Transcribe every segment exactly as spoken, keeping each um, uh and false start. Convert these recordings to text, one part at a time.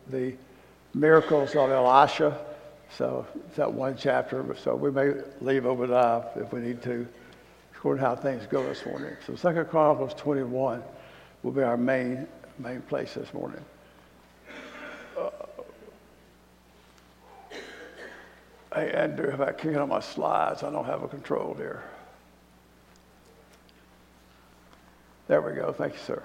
the miracles of Elisha. So it's that one chapter. So we may leave Obadiah if we need to, according to how things go this morning. So Second Chronicles twenty-one will be our main main place this morning. Uh, hey, Andrew, if I can get on my slides, I don't have a control here. There we go. Thank you, sir.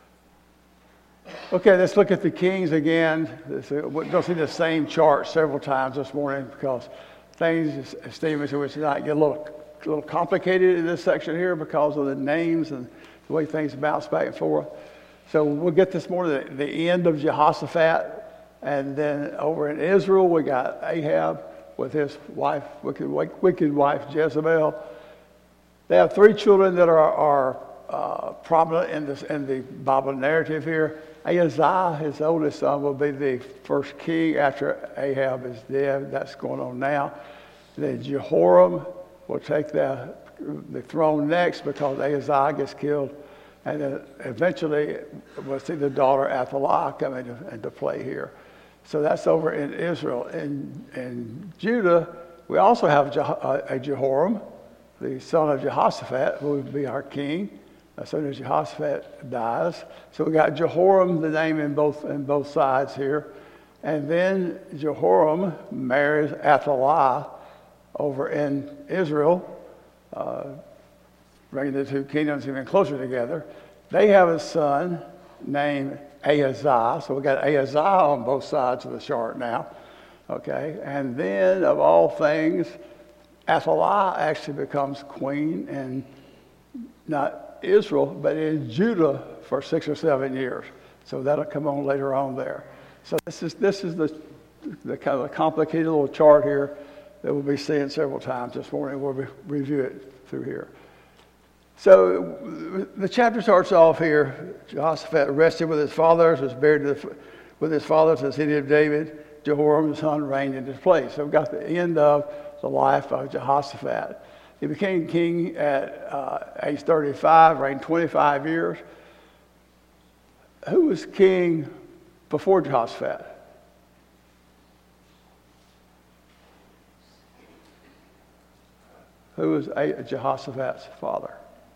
Okay, let's look at the kings again. We're going to see the same chart several times this morning because things, as Stephen said, which tonight get a little, a little complicated in this section here because of the names and the way things bounce back and forth. So we'll get this morning the, the end of Jehoshaphat, and then over in Israel we got Ahab with his wife, wicked, wicked wife Jezebel. They have three children that are, are uh, prominent in, this, in the Bible narrative here. Ahaziah, his oldest son, will be the first king after Ahab is dead. That's going on now. Then Jehoram will take the, the throne next because Ahaziah gets killed. And then eventually we'll see the daughter Athaliah come into, into play here. So that's over in Israel. In, in Judah, we also have a Jehoram, the son of Jehoshaphat, who will be our king as soon as Jehoshaphat dies. So we got Jehoram, the name in both in both sides here. And then Jehoram marries Athaliah over in Israel, uh, bringing the two kingdoms even closer together. They have a son named Ahaziah. So we got Ahaziah on both sides of the chart now. Okay, and then of all things, Athaliah actually becomes queen in not Israel, but in Judah for six or seven years. So that'll come on later on there. So this is this is the the kind of complicated little chart here that we'll be seeing several times this morning. We'll re- review it through here. So the chapter starts off here. Jehoshaphat rested with his fathers, was buried with his fathers in the city of David. Jehoram, his son, reigned in his place. So we've got the end of the life of Jehoshaphat. He became king at uh, age thirty-five, reigned twenty-five years. Who was king before Jehoshaphat? Who was Jehoshaphat's father?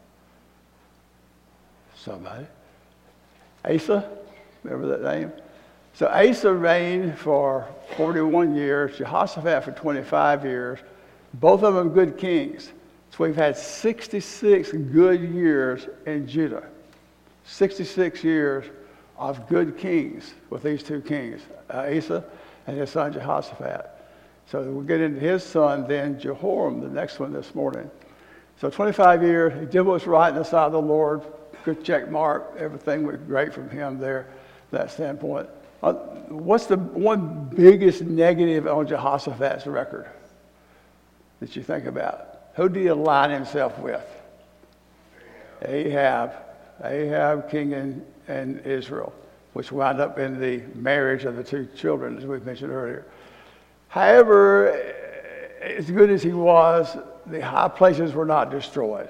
Somebody. Asa, remember that name? So Asa reigned for forty-one years, Jehoshaphat for twenty-five years, both of them good kings. So we've had sixty-six good years in Judah. sixty-six years of good kings with these two kings, uh, Asa and his son Jehoshaphat. So we'll get into his son then, Jehoram, the next one this morning. So twenty-five years, he did what was right in the sight of the Lord. Good check mark. Everything was great from him there, that standpoint. Uh, what's the one biggest negative on Jehoshaphat's record that you think about? Who did he align himself with? Ahab. Ahab, king in, in Israel, which wound up in the marriage of the two children, as we mentioned earlier. However, as good as he was, the high places were not destroyed.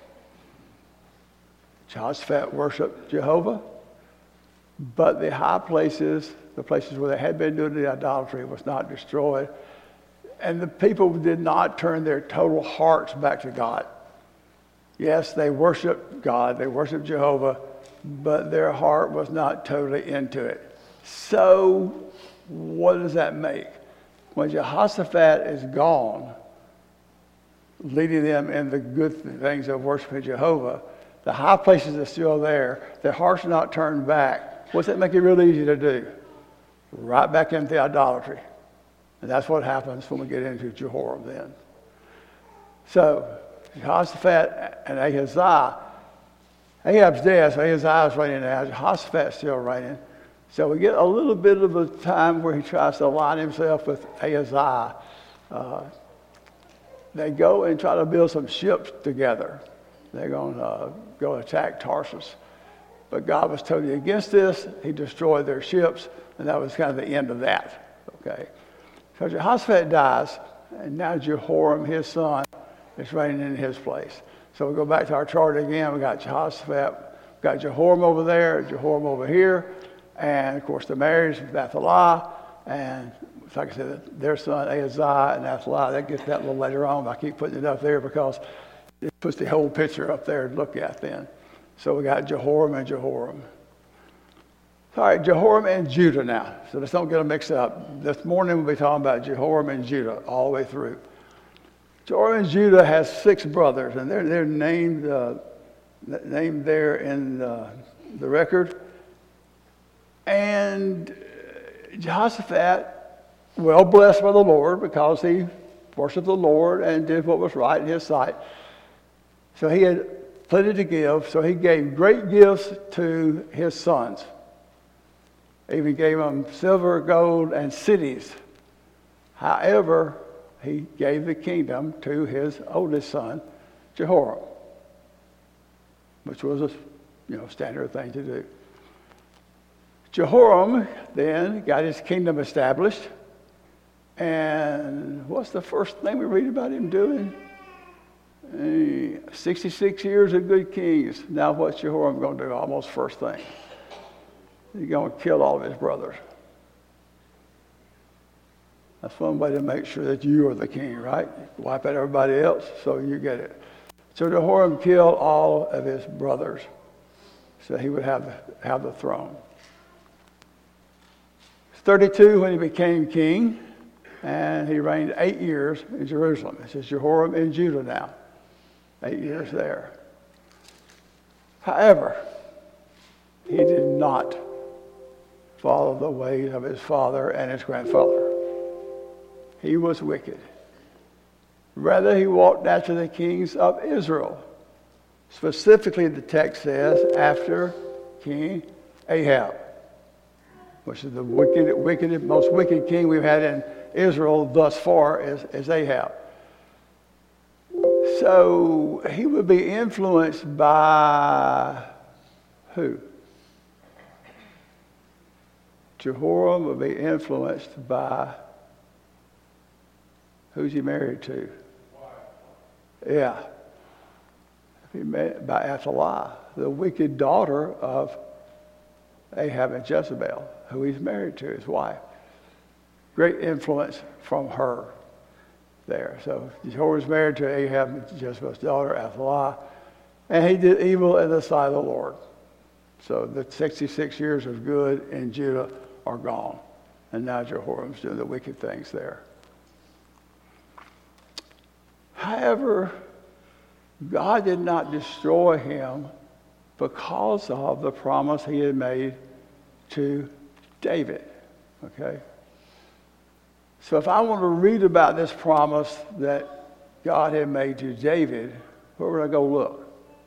Jehoshaphat worshiped Jehovah, but the high places, the places where they had been doing the idolatry, was not destroyed. And the people did not turn their total hearts back to God. Yes, they worshiped God, they worshiped Jehovah, but their heart was not totally into it. So, what does that make? When Jehoshaphat is gone, leading them in the good things of worshiping Jehovah, the high places are still there. Their hearts are not turned back. What's that make it real easy to do? Right back into idolatry. And that's what happens when we get into Jehoram then. So, Jehoshaphat and Ahaziah. Ahab's dead, so Ahaziah is reigning now. Jehoshaphat's still reigning. So we get a little bit of a time where he tries to align himself with Ahaziah. Uh, they go and try to build some ships together. They're going to uh, go attack Tarshish. But God was totally against this. He destroyed their ships, and that was kind of the end of that. Okay. So Jehoshaphat dies, and now Jehoram, his son, is reigning in his place. So we go back to our chart again. We got Jehoshaphat, we got Jehoram over there, Jehoram over here. And of course, the marriage with Athaliah, and like I said, their son Ahaziah and Athaliah. They get that a little later on. I keep putting it up there because it puts the whole picture up there to look at then. So we got Jehoram and Jehoram. All right, Jehoram and Judah now. So let's don't get them mixed up. This morning we'll be talking about Jehoram and Judah all the way through. Jehoram and Judah has six brothers, and they're, they're named, uh, named there in uh, the record. And Jehoshaphat, well blessed by the Lord because he worshiped the Lord and did what was right in his sight. So he had plenty to give, so he gave great gifts to his sons. Even gave them silver, gold, and cities. However, he gave the kingdom to his oldest son, Jehoram, which was a you know standard thing to do. Jehoram then got his kingdom established, and what's the first thing we read about him doing? Uh, sixty-six years of good kings. Now what's Jehoram going to do? Almost first thing. He's going to kill all of his brothers. That's one way to make sure that you are the king, right? Wipe out everybody else so you get it. So Jehoram killed all of his brothers so he would have, have the throne. He was thirty-two when he became king, and he reigned eight years in Jerusalem. This is Jehoram in Judah now. Eight years there. However, he did not follow the ways of his father and his grandfather. He was wicked. Rather, he walked after the kings of Israel. Specifically, the text says, after King Ahab, which is the wicked, wicked, most wicked king we've had in Israel thus far is, is Ahab. So he would be influenced by who? Jehoram would be influenced by, who's he married to? Yeah. He married by Athaliah, the wicked daughter of Ahab and Jezebel, who he's married to, his wife. Great influence from her there. So Jehoram's married to Ahab and Jezebel's daughter, Athaliah, and he did evil in the sight of the Lord. So the sixty-six years of good in Judah are gone. And now Jehoram's doing the wicked things there. However, God did not destroy him because of the promise he had made to David. Okay? So if I want to read about this promise that God had made to David, where would I go look?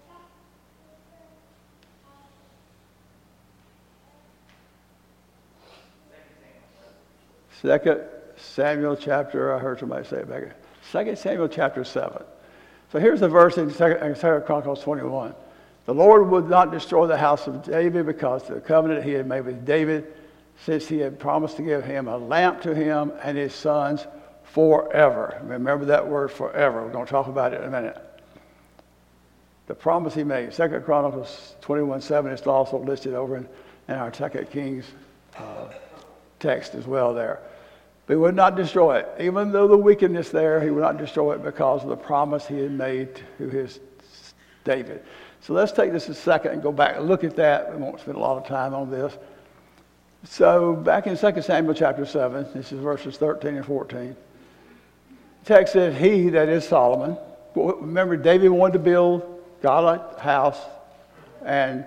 Second Samuel chapter, I heard somebody say it back here. Second Samuel chapter seven. So here's the verse in Second Chronicles twenty-one. The Lord would not destroy the house of David because of the covenant he had made with David, since he had promised to give him a lamp to him and his sons forever. Remember that word forever. We're going to talk about it in a minute. The promise he made. Second Chronicles twenty-one seven is also listed over in, in our Second Kings uh, text as well there. But he would not destroy it. Even though the wickedness there, he would not destroy it because of the promise he had made to his David. So let's take this a second and go back and look at that. We won't spend a lot of time on this. So back in Second Samuel chapter seven, this is verses thirteen and fourteen. The text says, he, that is Solomon. Remember, David wanted to build God a house, and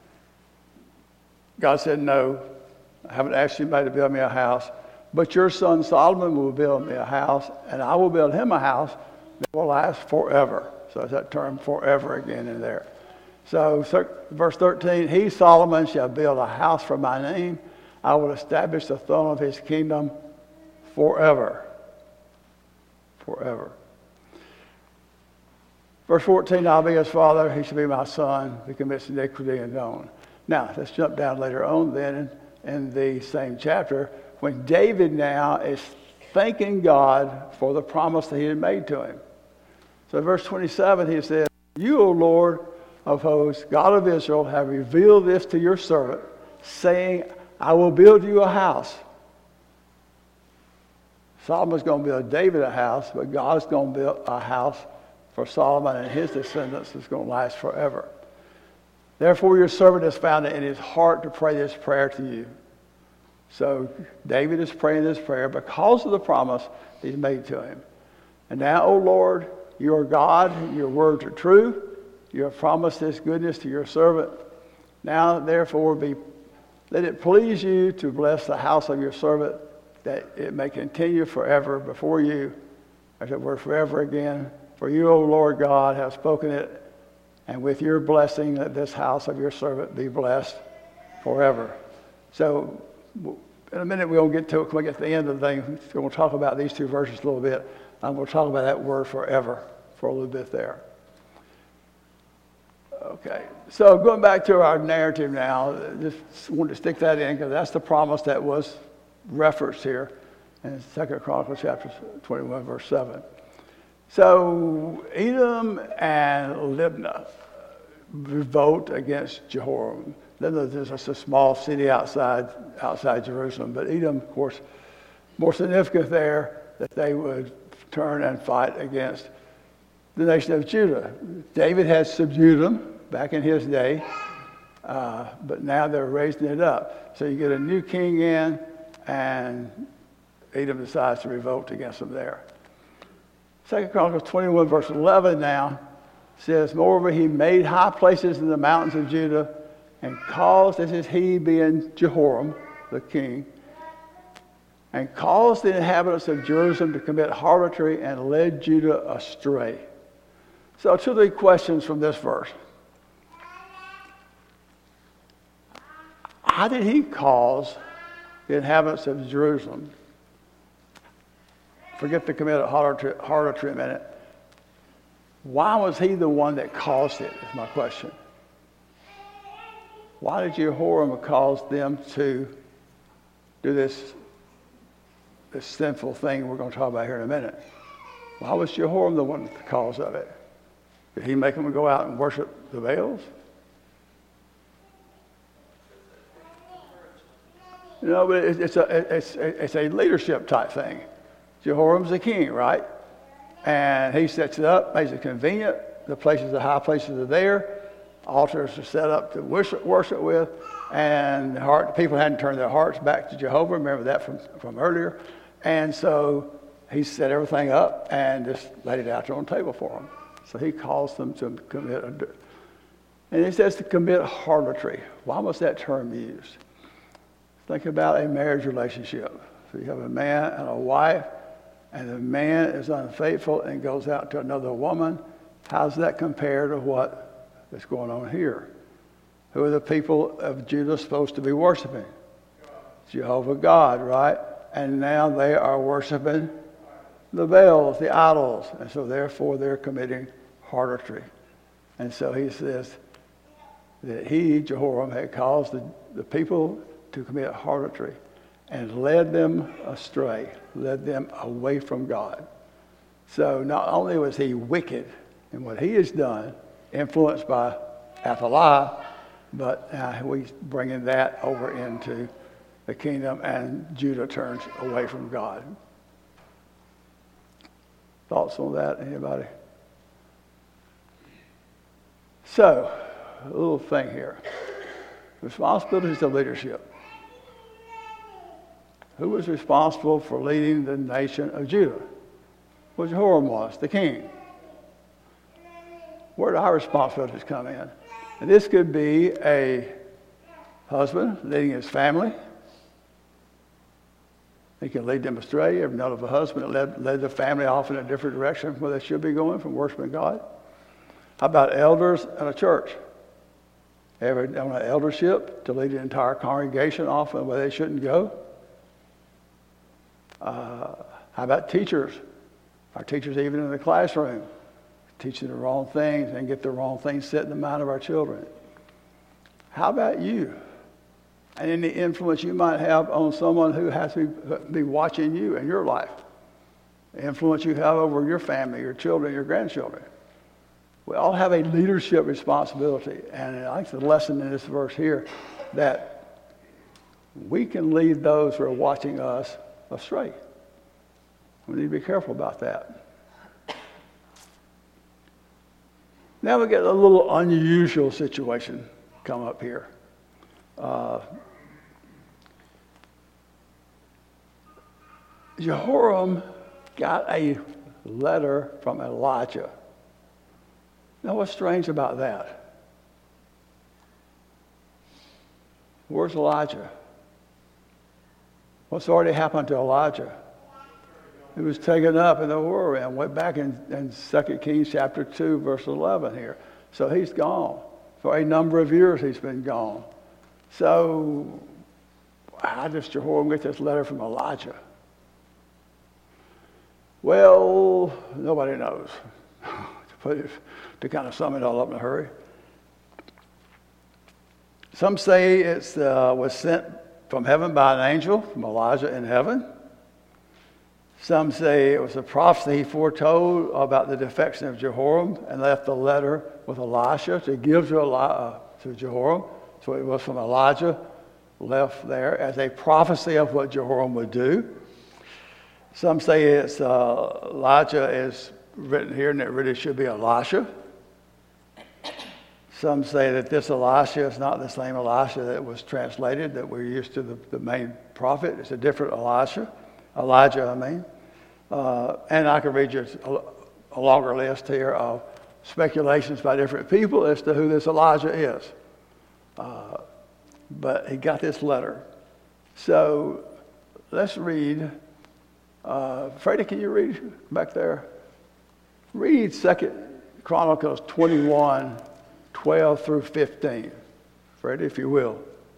God said, no, I haven't asked anybody to build me a house. But your son Solomon will build me a house, and I will build him a house that will last forever. So it's that term forever again in there. So verse thirteen, he, Solomon, shall build a house for my name. I will establish the throne of his kingdom forever. Forever. Verse fourteen, I'll be his father, he shall be my son, he commits iniquity and known. Now, let's jump down later on then in, in the same chapter, when David now is thanking God for the promise that he had made to him. So verse twenty-seven, he says, you, O Lord of hosts, God of Israel, have revealed this to your servant, saying, I will build you a house. Solomon's going to build David a house, but God's going to build a house for Solomon and his descendants that's going to last forever. Therefore, your servant has found it in his heart to pray this prayer to you. So David is praying this prayer because of the promise he's made to him. And now, O Lord, you are God, your words are true. You have promised this goodness to your servant. Now, therefore, be, let it please you to bless the house of your servant, that it may continue forever before you, as it were forever again. For you, O Lord God, have spoken it, and with your blessing, let this house of your servant be blessed forever. So, in a minute we'll get to it. When we get to the end of the thing, we'll talk about these two verses a little bit. And we'll talk about that word forever for a little bit there. Okay, so going back to our narrative now, just wanted to stick that in because that's the promise that was referenced here in Second Chronicles chapter twenty-one, verse seven. So Edom and Libnah revolt against Jehoram. Libnah is just a small city outside outside Jerusalem, but Edom, of course, more significant there that they would turn and fight against the nation of Judah. David had subdued them back in his day, uh, but now they're raising it up. So you get a new king in, and Edom decides to revolt against them there. Second Chronicles twenty-one, verse eleven now says, moreover, he made high places in the mountains of Judah and caused, this is he being Jehoram, the king, and caused the inhabitants of Jerusalem to commit harlotry and led Judah astray. So two or three questions from this verse. How did he cause the inhabitants of Jerusalem, forget to commit harlotry, harlotry a minute, why was he the one that caused it, is my question. Why did Jehoram cause them to do this, this sinful thing we're going to talk about here in a minute? Why was Jehoram the one the cause of it? Did he make them go out and worship the Baals? You know, but it's a, it's, it's a leadership type thing. Jehoram's the king, right? And he sets it up, makes it convenient. The places, the high places are there. Altars are set up to worship, worship with. And the heart, people hadn't turned their hearts back to Jehovah. Remember that from, from earlier. And so he set everything up and just laid it out there on the table for them. So he calls them to commit, a, and he says to commit harlotry. Why was that term used? Think about a marriage relationship. So you have a man and a wife, and the man is unfaithful and goes out to another woman. How does that compare to what is going on here? Who are the people of Judah supposed to be worshiping? Jehovah God, right? And now they are worshiping the Baals, the idols. And so therefore they're committing harlotry. And so he says that he, Jehoram, had caused the, the people to commit harlotry and led them astray, led them away from God. So not only was he wicked in what he has done, influenced by Athaliah, but now we bringing that over into the kingdom, and Judah turns away from God. Thoughts on that, anybody? So, a little thing here. Responsibilities of leadership. Who was responsible for leading the nation of Judah? Well, Jehoram was, the king. Where do our responsibilities come in? And this could be a husband leading his family. He can lead them astray. You ever know of a husband that led, led the family off in a different direction from where they should be going, from worshiping God? How about elders in a church? Ever on an eldership to lead the entire congregation off in where they shouldn't go? Uh, how about teachers? Our teachers, even in the classroom, teaching the wrong things and get the wrong things set in the mind of our children. How about you? And any influence you might have on someone who has to be, be watching you in your life. The influence you have over your family, your children, your grandchildren. We all have a leadership responsibility. And I think the lesson in this verse here, that we can lead those who are watching us astray. We need to be careful about that. Now we get a little unusual situation come up here. Uh, Jehoram got a letter from Elijah. Now, what's strange about that? Where's Elijah? What's already happened to Elijah? He was taken up in the whirlwind. Went back in, in Second Kings chapter two, verse eleven here. So he's gone. For a number of years he's been gone. So how does Jehoram get this letter from Elijah? Well, nobody knows. to, put it, to kind of sum it all up in a hurry. Some say it uh, was sent from heaven by an angel, from Elijah in heaven. Some say it was a prophecy he foretold about the defection of Jehoram and left the letter with Elisha to give to, Eli- uh, to Jehoram. So it was from Elijah, left there as a prophecy of what Jehoram would do. Some say it's uh, Elijah is written here and it really should be Elisha. Some say that this Elisha is not the same Elisha that was translated, that we're used to the, the main prophet. It's a different Elisha. Elijah, I mean. Uh, and I can read you a, a longer list here of speculations by different people as to who this Elijah is. Uh, but he got this letter. So let's read. Uh, Freddie, can you read back there? Read Second Chronicles twenty-one, twelve through fifteen. Freddie, if you will.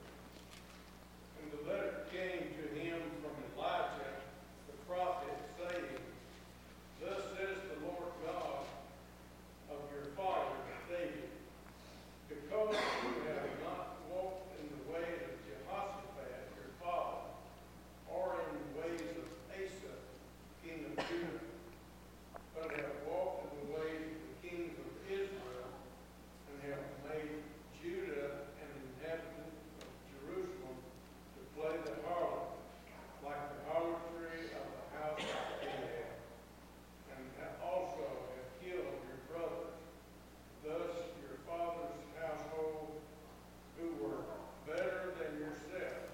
And the letter came to him from Elijah, the prophet, saying, Thus says the Lord God of your father David, because you have not walked in the way of Jehoshaphat your father, or in the ways of Asa, king of Judah, but have walked in the ways of the kings of Israel, and have made Judah an inhabitant of Jerusalem to play the harlot, like the harlotry of the house of Ahab, and have also have killed your brothers. Thus your father's household, who were better than yourself,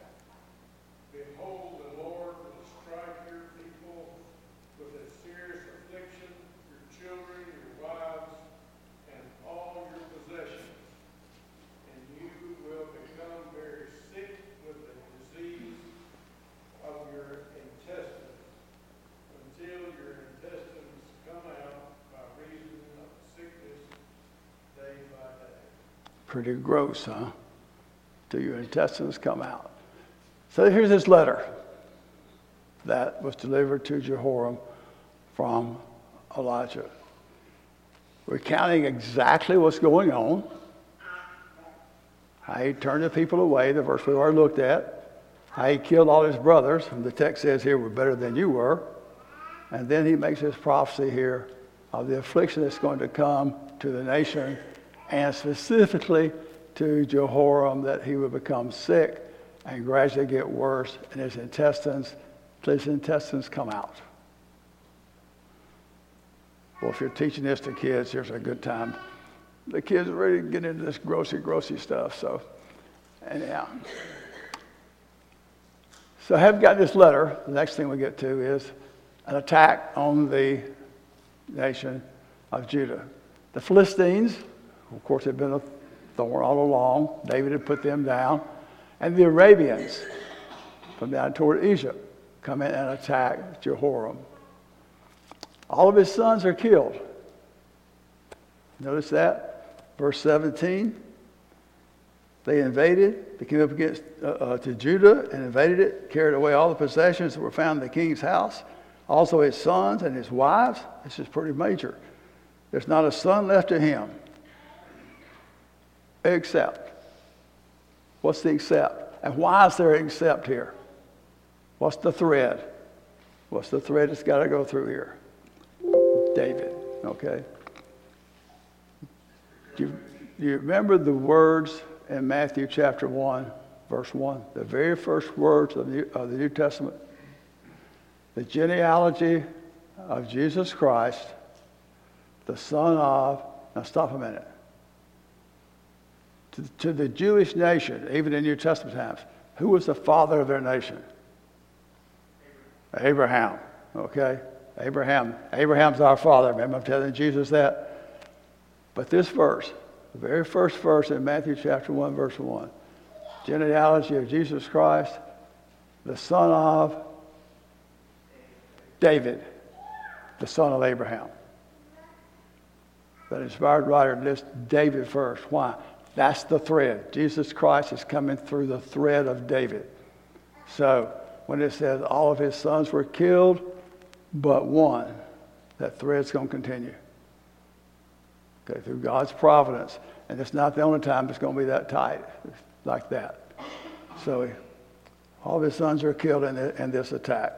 behold, the Lord will strike your people with a serious affliction, your children, your wives, and all your possessions. And you will become very sick with the disease of your intestines, until your intestines come out by reason of sickness day by day. Pretty gross, huh? Till your intestines come out. So here's this letter that was delivered to Jehoram from Elijah, recounting exactly what's going on, how he turned the people away, the verse we already looked at, how he killed all his brothers, and the text says here were better than you were, and then he makes this prophecy here of the affliction that's going to come to the nation, and specifically to Jehoram, that he would become sick and gradually get worse, and his intestines, his intestines come out. Well, if you're teaching this to kids, here's a good time. The kids are ready to get into this grossy, grossy stuff. So, anyhow. So I have got this letter. The next thing we get to is an attack on the nation of Judah. The Philistines, of course, had been a thorn all along. David had put them down. And the Arabians from down toward Egypt come in and attack Jehoram. All of his sons are killed. Notice that. Verse seventeen. They invaded. They came up against uh, uh, to Judah and invaded it, carried away all the possessions that were found in the king's house. Also his sons and his wives. This is pretty major. There's not a son left to him. Except. What's the except? And why is there an except here? What's the thread? What's the thread that's got to go through here? David, okay? Do you, do you remember the words in Matthew chapter one verse one, the very first words of the New, of the New Testament. The genealogy of Jesus Christ, the son of, now stop a minute. To, to the Jewish nation, even in New Testament times, who was the father of their nation? Abraham. Okay? Abraham. Abraham's our father. Remember I'm telling Jesus that? But this verse, the very first verse in Matthew chapter one, verse one, genealogy of Jesus Christ, the son of David, the son of Abraham. The inspired writer lists David first. Why? That's the thread. Jesus Christ is coming through the thread of David. So when it says all of his sons were killed, but one, that thread's going to continue. Okay, through God's providence. And it's not the only time it's going to be that tight, like that. So all of his sons are killed in, the, in this attack.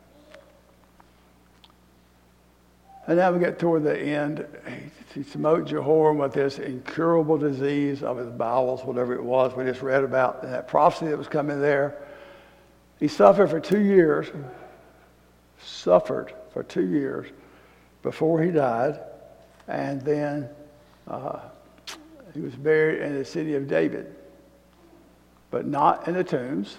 And now we get toward the end. He smote Jehoram with this incurable disease of his bowels, whatever it was we just read about, and that prophecy that was coming there. He suffered for two years, suffered for two years before he died, and then uh, he was buried in the city of David, but not in the tombs.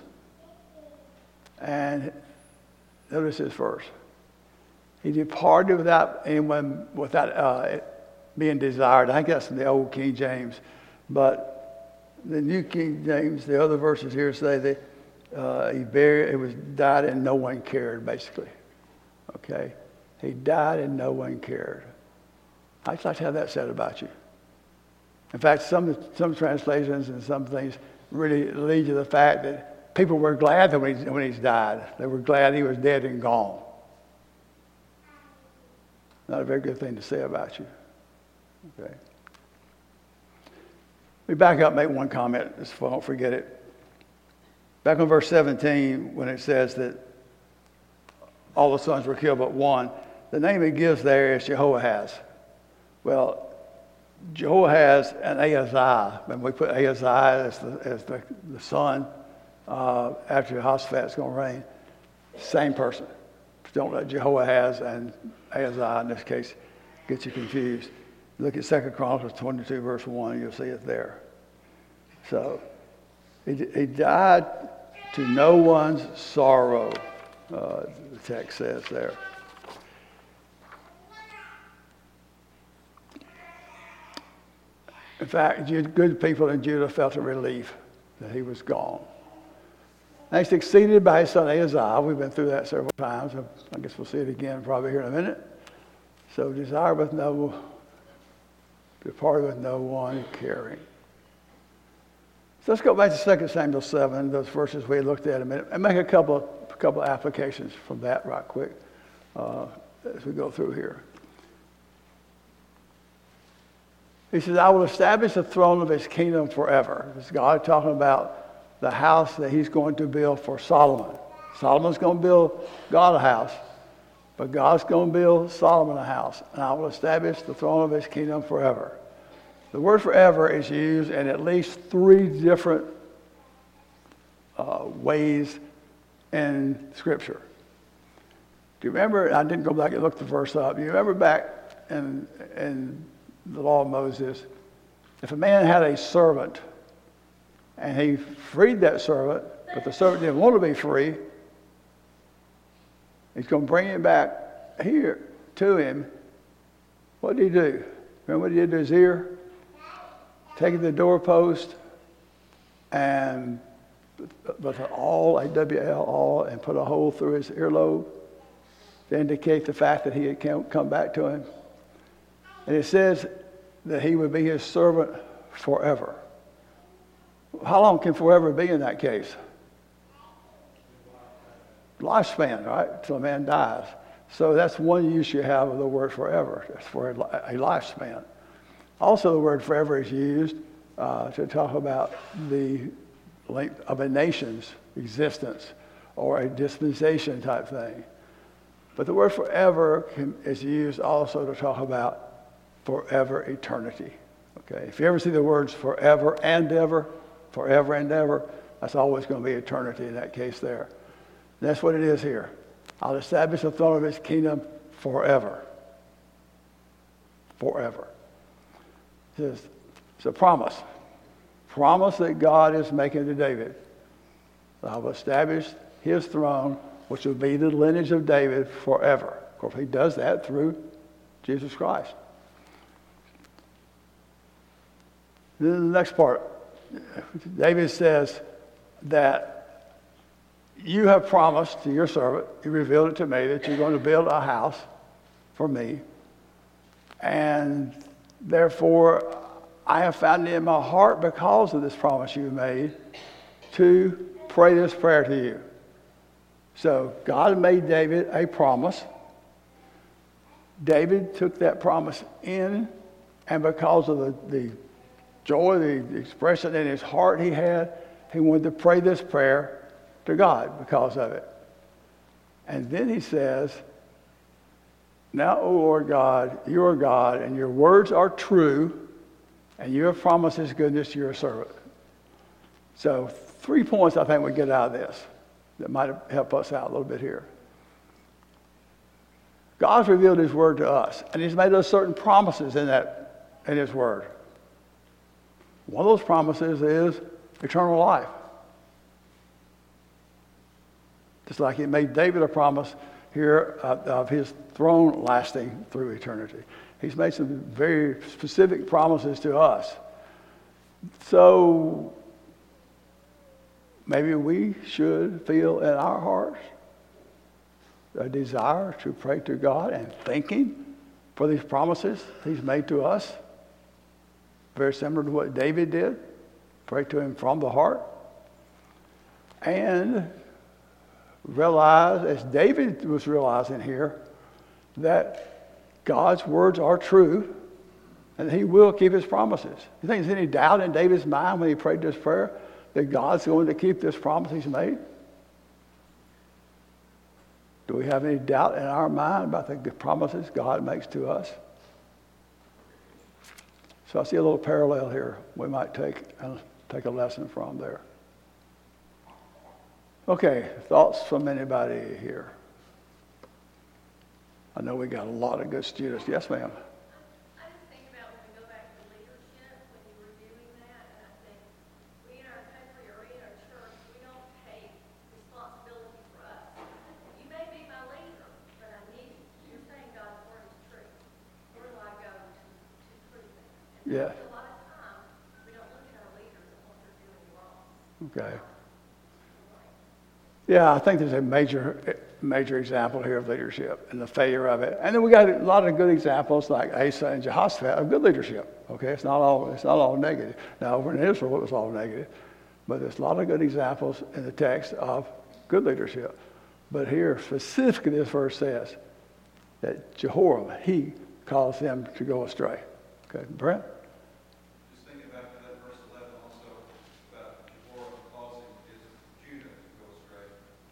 And notice this verse. He departed without anyone, without uh, being desired. I think that's in the old King James. But the New King James, the other verses here say that uh, he buried, it was died and no one cared, basically. Okay? He died and no one cared. I'd like to have that said about you. In fact, some, some translations and some things really lead to the fact that people were glad that when, he, when he's died. They were glad he was dead and gone. Not a very good thing to say about you. Okay. Let me back up and make one comment so I don't forget it. Back on verse seventeen, when it says that all the sons were killed but one, the name it gives there is Jehoahaz. Well, Jehoahaz and Ahaziah, when we put Ahaziah as the, as the, the son uh, after Jehoshaphat's going to reign, same person. Don't let Jehoahaz and Ahaziah in this case get you confused. Look at Second Chronicles twenty-two, verse one, you'll see it there. So, he, he died to no one's sorrow, uh, the text says there. In fact, good people in Judah felt a relief that he was gone. And he succeeded by his son Ahaziah. We've been through that several times. I guess we'll see it again probably here in a minute. So desire with no, departed with no one caring. So let's go back to Second Samuel seven, those verses we looked at a minute, and make a couple of, a couple of applications from that right quick uh, as we go through here. He says, I will establish the throne of his kingdom forever. This is God talking about the house that he's going to build for Solomon. Solomon's going to build God a house, but God's going to build Solomon a house. And I will establish the throne of his kingdom forever. The word forever is used in at least three different uh, ways in Scripture. Do you remember, I didn't go back and look the verse up. Do you remember back in, in the law of Moses, if a man had a servant and he freed that servant, but the servant didn't want to be free, he's going to bring him back here to him. What did he do? Remember what he did to his ear? Taking the doorpost and with an awl, A W L, awl, and put a hole through his earlobe to indicate the fact that he had come back to him. And it says that he would be his servant forever. How long can forever be in that case? Lifespan, right? Till a man dies. So that's one use you have of the word forever. It's for a lifespan. Also, the word forever is used uh, to talk about the length of a nation's existence or a dispensation type thing. But the word forever can, is used also to talk about forever eternity. Okay, if you ever see the words forever and ever, forever and ever, That's always going to be eternity in that case there. And that's what it is here. I'll establish the throne of his kingdom forever. Forever. It's, it's a promise. Promise that God is making to David. I will establish his throne, which will be the lineage of David forever. Of course, he does that through Jesus Christ. Then the next part, David says that you have promised to your servant, you revealed it to me, that you're going to build a house for me. And therefore, I have found it in my heart because of this promise you made to pray this prayer to you. So God made David a promise. David took that promise in, and because of the, the joy, the, the expression in his heart he had, he wanted to pray this prayer to God because of it. And then he says, now, O Lord God, you are God, and your words are true, and you have promised this goodness to your servant. So three points I think we get out of this that might help us out a little bit here. God's revealed his word to us, and he's made us certain promises in that in his word. One of those promises is eternal life. Just like he made David a promise here of, of his throne lasting through eternity. He's made some very specific promises to us. So maybe we should feel in our hearts a desire to pray to God and thanking for these promises he's made to us. Very similar to what David did. Pray to him from the heart. And realize, as David was realizing here, that God's words are true and he will keep his promises. You think there's any doubt in David's mind when he prayed this prayer that God's going to keep this promise he's made? Do we have any doubt in our mind about the promises God makes to us? So I see a little parallel here we might take and take a lesson from there. Okay, thoughts from anybody here? I know we got a lot of good students. Yes, ma'am. I just think about when we go back to leadership, when you were doing that, and I think we in our country or in our church, we don't take responsibility for us. You may be my leader, but I need you. You're saying God's word is true. Where do I go to, to prove that? And Yeah. a lot of times, we don't look at our leaders and what they're doing wrong. Okay. Yeah, I think there's a major, major example here of leadership and the failure of it. And then we got a lot of good examples like Asa and Jehoshaphat of good leadership. Okay, it's not all, it's not all negative. Now, over in Israel, it was all negative. But there's a lot of good examples in the text of good leadership. But here, specifically, this verse says that Jehoram, he caused them to go astray. Okay, Brent? Just thinking back to that verse eleven also about Jehoram causing his Judah to go astray.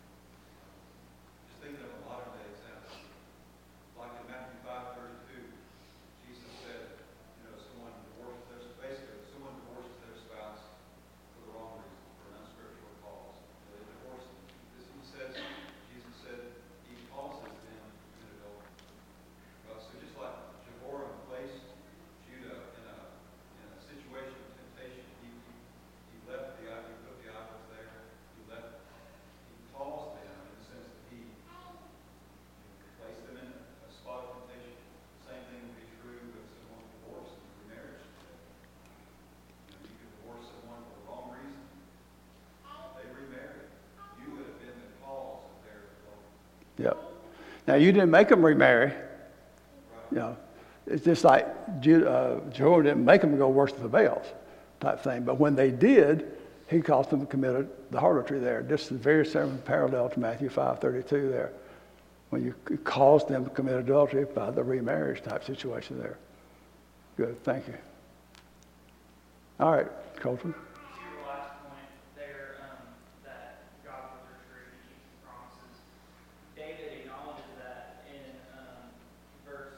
Just thinking of a modern day example. Like in Matthew five thirty-two, Jesus said, you know, someone divorces their, basically, someone divorces their spouse for the wrong reason, for an unscriptural cause. So they divorce them. This he says, Jesus said, he causes them to commit adultery. Uh, so just like Jehoram placed Judah in a in a situation of temptation, he he, he left the he put the idols there. He left he caused them in the sense that he placed them in a spot of temptation. Same thing would be true with someone divorced and remarriage today. You know, you could divorce someone for the wrong reason. They remarried. You would have been the cause of their adultery. Yep. Now, you didn't make them remarry. You know, it's just like Ju- uh, Jehoram didn't make them go worship the Baals type thing. But when they did, he caused them to commit the harlotry there. This is very similar parallel to Matthew five thirty-two there. When you caused them to commit adultery by the remarriage type situation there. Good, thank you. All right, Colton. To your last point there, um, that God's words are true and he keeps his promises. David acknowledges that in um, verse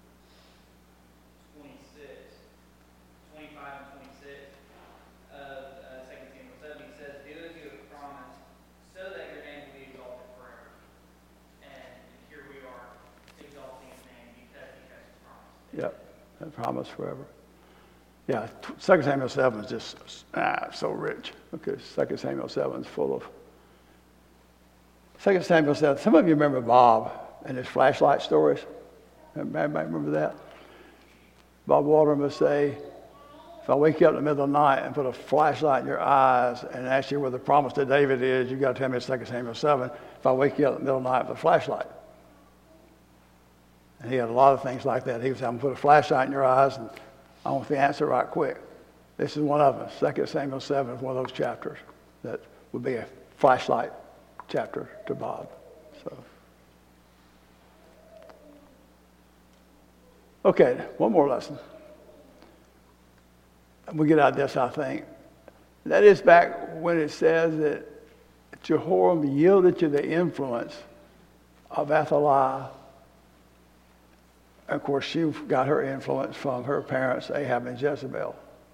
twenty-six, twenty-five and twenty-six of uh, Second Samuel seven. He says, "Do as you have Yep, that promise forever. Yeah, Second Samuel seven is just ah, so rich. Okay, Second Samuel seven is full of. Second Samuel seven, some of you remember Bob and his flashlight stories? Everybody remember that? Bob Waldron would say, if I wake you up in the middle of the night and put a flashlight in your eyes and ask you where the promise to David is, you got to tell me it's Second Samuel seven. If I wake you up in the middle of the night with a flashlight. And he had a lot of things like that. He would say, I'm going to put a flashlight in your eyes and I want the answer right quick. This is one of them. Second Samuel seven is one of those chapters that would be a flashlight chapter to Bob. So, okay, one more lesson. We get out of this, I think. That is back when it says that Jehoram yielded to the influence of Athaliah. Of course, she got her influence from her parents, Ahab and Jezebel.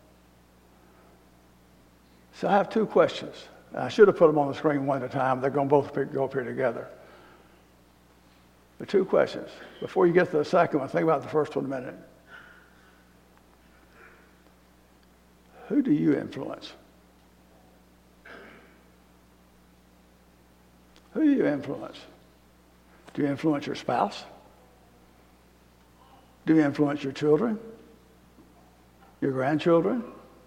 So I have two questions. I should have put them on the screen one at a time. They're going to both go up here together. The two questions. Before you get to the second one, think about the first one a minute. Who do you influence? Who do you influence? Do you influence your spouse? Do you influence your children? Your grandchildren?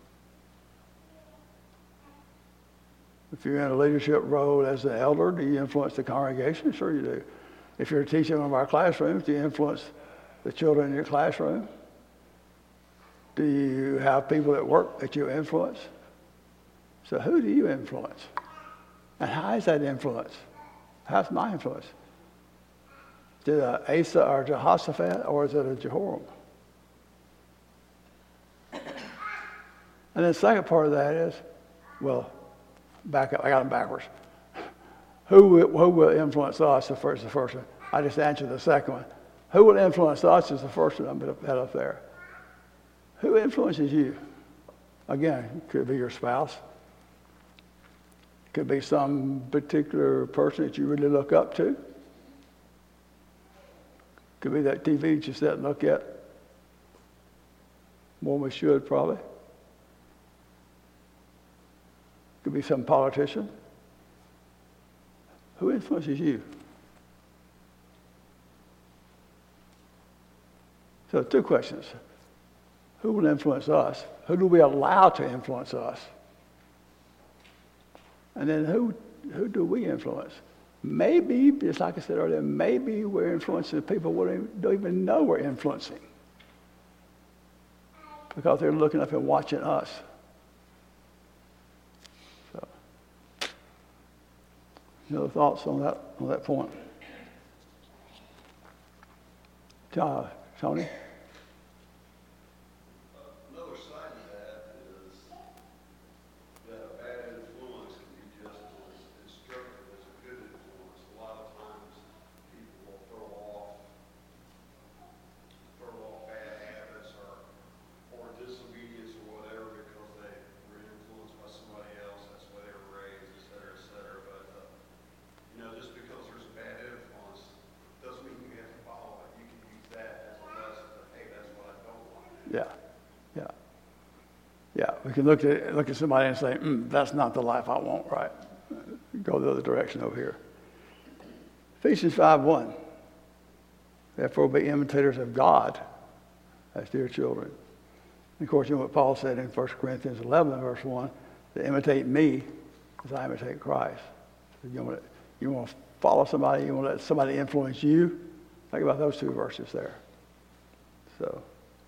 If you're in a leadership role as an elder, do you influence the congregation? Sure you do. If you're teaching in one of our classrooms, do you influence the children in your classroom? Do you have people at work that you influence? So who do you influence? And how is that influence? How's my influence? Is it a Asa or Jehoshaphat, or is it a Jehoram? And then the second part of that is, well, back up. I got them backwards. Who will, who will influence us? The first, the first one. I just answered the second one. Who will influence us is the first one I'm going to put up there. Who influences you? Again, it could be your spouse. It could be some particular person that you really look up to. Could be that T V that you sit and look at more than we should, probably. Could be some politician. Who influences you? So two questions. Who will influence us? Who do we allow to influence us? And then who who do we influence? Maybe, just like I said earlier, maybe we're influencing people we don't even know we're influencing. Because they're looking up and watching us. So, any other thoughts on that on that point? John, Tony? Another side of that is that a bad influence can be just as destructive as a good influence. A lot of times people will throw off, throw off bad habits or, or disobedience or whatever because they were influenced by somebody else. That's the way they were raised, et cetera, et cetera. But, uh, you know, just because there's a bad influence doesn't mean you have to follow it. You can use that as a lesson that, hey, that's what I don't want to do. Yeah, yeah. Yeah, we can look at look at somebody and say, mm, that's not the life I want, right? Go the other direction over here. Ephesians five one. Therefore be imitators of God as dear children. And of course, you know what Paul said in First Corinthians eleven, verse one, to imitate me as I imitate Christ. So you want to, you want to follow somebody, you want to let somebody influence you. Think about those two verses there. So,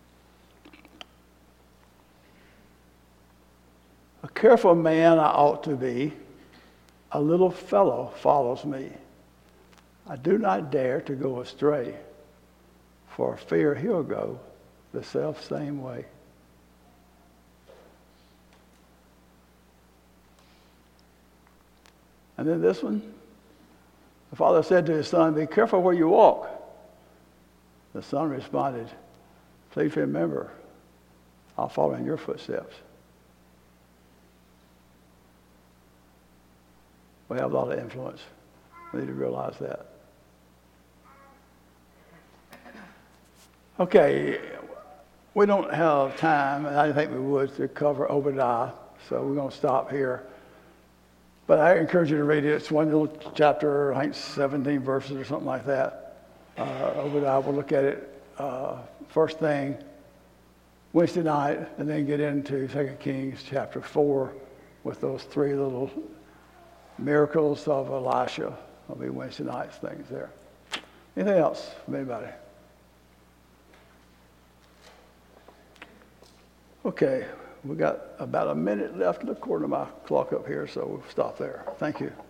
a careful man I ought to be. A little fellow follows me. I do not dare to go astray, for fear he'll go the self same way. And then this one, the father said to his son, be careful where you walk. The son responded, please remember, I'll follow in your footsteps. We have a lot of influence. We need to realize that. Okay, we don't have time, and I didn't think we would, to cover Obadiah, so we're going to stop here. But I encourage you to read it. It's one little chapter, I think seventeen verses or something like that. Uh, Obadiah, we'll look at it uh, first thing Wednesday night, and then get into Second Kings chapter four with those three little miracles of Elisha. That'll be Wednesday night's things there. Anything else from anybody? Okay, we got about a minute left according to my clock up here, so we'll stop there. Thank you.